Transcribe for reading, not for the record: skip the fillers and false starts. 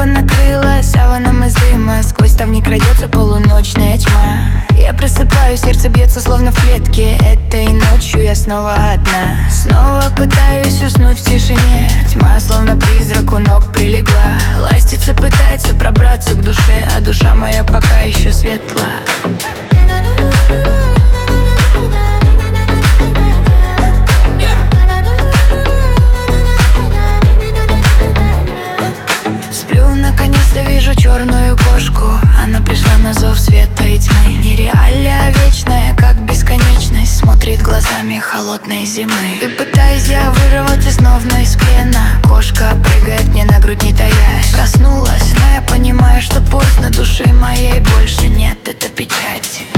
Небо накрыло саваном из дыма, сквозь ставни крадется полуночная тьма. Я просыпаюсь, сердце бьется словно в клетке. Этой ночью я снова одна. Снова пытаюсь уснуть в тишине. Тьма словно призрак у ног прилегла. Ластится, пытается пробраться к душе, а душа моя пока еще светла. Наконец-то вижу черную кошку. Она пришла на зов света и тьмы. Нереалия вечная, как бесконечность, смотрит глазами холодной зимы. И пытаюсь я вырваться снова из плена. Кошка прыгает мне на грудь, не таясь. Проснулась, но я понимаю, что поздно. Души моей больше нет, это печать.